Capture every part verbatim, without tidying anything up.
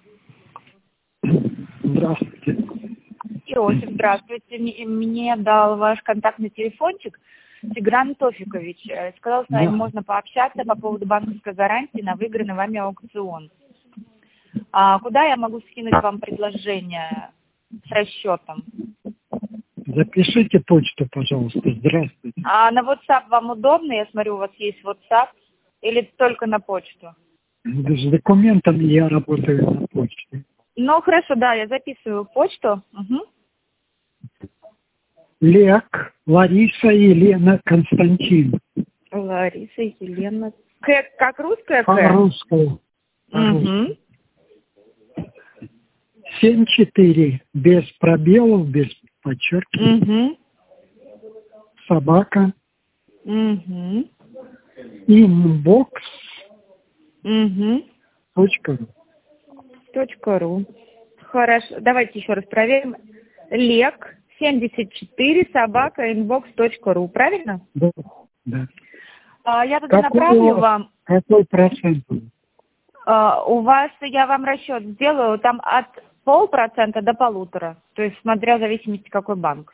Здравствуйте. Иосиф, здравствуйте. М- Мне дал ваш контактный телефончик Тигран Тофикович. Э, Сказал, что с вами Да. можно пообщаться по поводу банковской гарантии на выигранный вами аукцион. А куда я могу скинуть вам предложение с расчетом? Запишите почту, пожалуйста. Здравствуйте. А на WhatsApp вам удобно? Я смотрю, у вас есть WhatsApp. Или только на почту? С документами я работаю на почте. Ну, хорошо, да, я записываю почту. Мгм. Лек, Лариса, Елена, Константин. Лариса, Елена. К, как русская К? По-русски. Угу. семь четыре. Без пробелов, без подчеркиваний. Угу. Собака. Угу. Инбокс. Угу. Точка ру. Точка ру. Хорошо. Давайте еще раз проверим. Лек семьдесят четыре собака инбокс точка ру. Правильно? Да. Да. А, я туда Какой, направлю вам. какой процент? А, у вас я вам расчет сделаю там от полпроцента до полутора. То есть смотря в зависимости какой банк.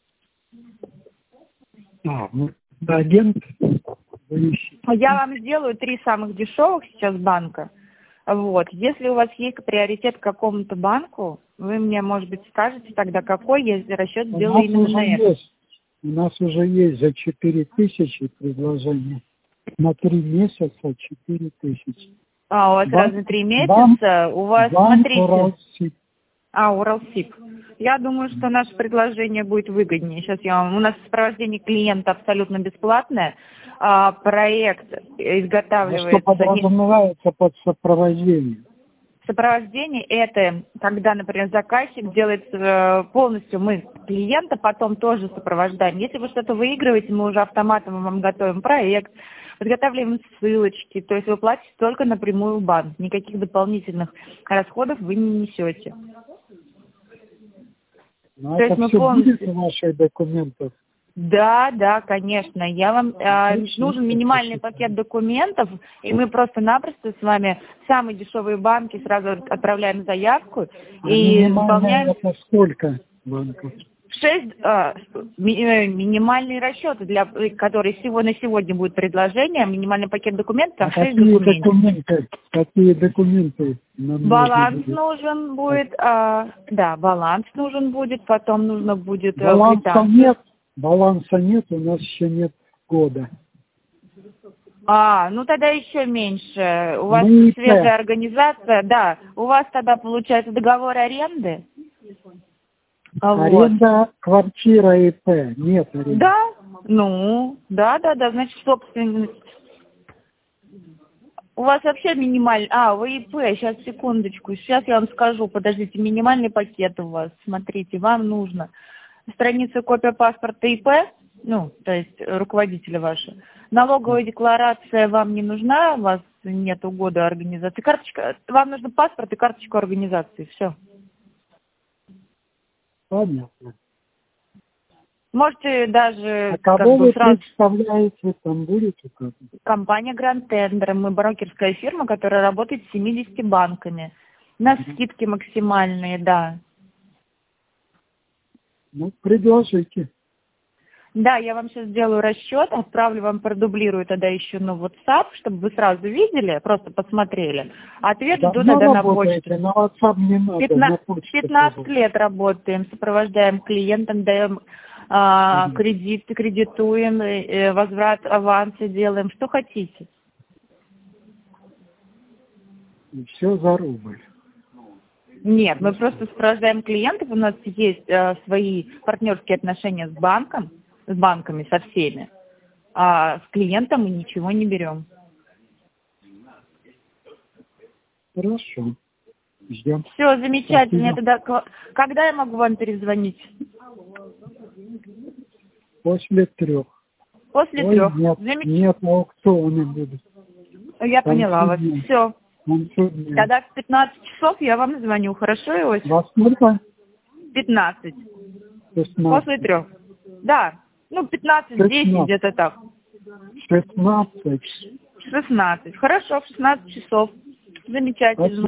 А, ну, агент. Вы ищете. Я вам сделаю три самых дешевых сейчас банка. Вот. Если у вас есть приоритет к какому-то банку, вы мне, может быть, скажете тогда, какой, если расчет У сделаю нас именно уже на это. есть. У нас уже есть за четыре тысячи предложений. На три месяца четыре тысячи. А, у вас Банк, разные три банк, месяца. У вас, банк смотрите. Уралсиб. А, Уралсиб. Я думаю, что наше предложение будет выгоднее. Сейчас я вам... У нас сопровождение клиента абсолютно бесплатное. А, проект А что изготавливается... не- подразумевается под сопровождением? Сопровождение – это когда, например, заказчик делает э, полностью, мы клиента потом тоже сопровождаем. Если вы что-то выигрываете, мы уже автоматом вам готовим проект, подготавливаем ссылочки, то есть вы платите только напрямую в банк, никаких дополнительных расходов вы не несете. Но То это есть мы все полностью... будет в ваших документах? Да, да, конечно. Я вам э, Отлично, нужен минимальный спасибо. пакет документов, и мы просто-напросто с вами в самые дешевые банки сразу отправляем заявку А и минимальное заполняем это сколько банков? шесть э, ми- э, минимальные расчеты, для которые всего на сегодня будет предложение, минимальный пакет документов, А шесть какие документов. документы? Какие документы нам Баланс нужно будет? нужен будет, э, да, баланс нужен будет, потом нужно будет э, Баланса квитанцию. нет. Баланса нет, у нас еще нет года. А, ну тогда еще меньше. У вас Мы ИП. свежая организация, да. У вас тогда получается договор аренды. А, вот. Аренда, квартира ИП. Нет аренды. Да, ну, да, да, да, значит, собственность. У вас вообще минимальный... А, вы ИП, сейчас, секундочку, сейчас я вам скажу, подождите, минимальный пакет у вас, смотрите, вам нужно страница копия паспорта ИП, ну, то есть руководителя вашего. Налоговая декларация вам не нужна, у вас нет года организации. Карточка, вам нужно паспорт и карточку организации, все. Понятно. Можете даже А как кого бы вы сразу... представляете, там будет указано? Компания Grand Tender, мы брокерская фирма, которая работает с семьюдесятью банками. У нас скидки максимальные, да. Ну, предложите. Да, я вам сейчас сделаю расчет, отправлю вам, продублирую тогда еще на WhatsApp, чтобы вы сразу видели, просто посмотрели. Ответ жду Давно тогда на работаете? почту. На WhatsApp не надо, на пятнадцать, почту. пятнадцать пожалуйста. лет работаем, сопровождаем клиентам, даем а, Мгм. кредит, кредитуем, э, возврат аванса делаем, что хотите. И все за рубль. Нет, мы просто сопровождаем клиентов, у нас есть э, свои партнерские отношения с банком, с банками, со всеми, а с клиентом мы ничего не берем. Хорошо. Ждем. Все, замечательно. Я Спасибо. тогда, к- когда я могу вам перезвонить? После трех. После Ой, трех. нет, Замеч- нет, аукционы будут. Я К концу поняла вас. дня. Все. К концу дня. Тогда в пятнадцать часов я вам звоню. Хорошо, Иосиф? Во сколько? пятнадцать. шестнадцать. После трех. Да. Ну, пятнадцать, десять, шестнадцать. где-то так. шестнадцать. шестнадцать. Хорошо, в шестнадцать часов. Замечательно. Спасибо.